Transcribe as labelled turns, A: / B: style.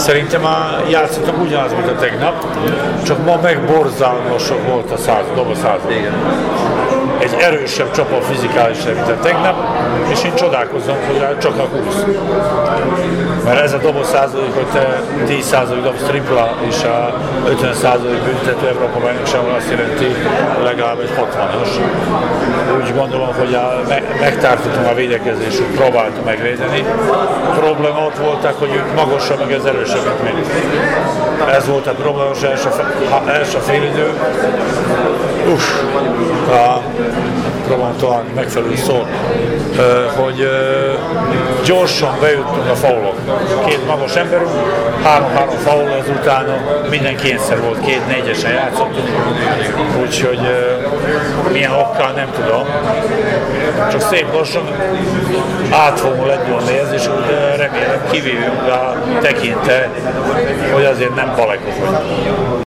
A: Szerintem játszottak ugyanaz, mint a tegnap, csak ma meg borzalmasok volt a dobószázad. Egy erősebb csapat fizikálisan, mint a tegnap, és én csodálkozom, hogy csak a 20. Mert ez a dobószázalék, hogy te 10% dobsz tripla, és a 50% büntető Európa bajnokságban azt jelenti legalább egy 60-as. Úgy gondolom, hogy megtartottam a védekezést, próbáltam megvédeni. A probléma ott voltak, hogy ők magasabb, meg ez erősebb, mint mi. Ez volt a probléma, első félidő. Próbálom talán megfelelő szó, hogy gyorsan bejutunk a faulok. Két magas emberünk, 3-3 faul, ezután minden kényszer volt, 2-4-esen játszottunk, úgyhogy milyen okkal nem tudom. Csak szép lassan át fogunk lendülni ez, és remélem kivívjunk a tekinte, hogy azért nem balekok vagyunk.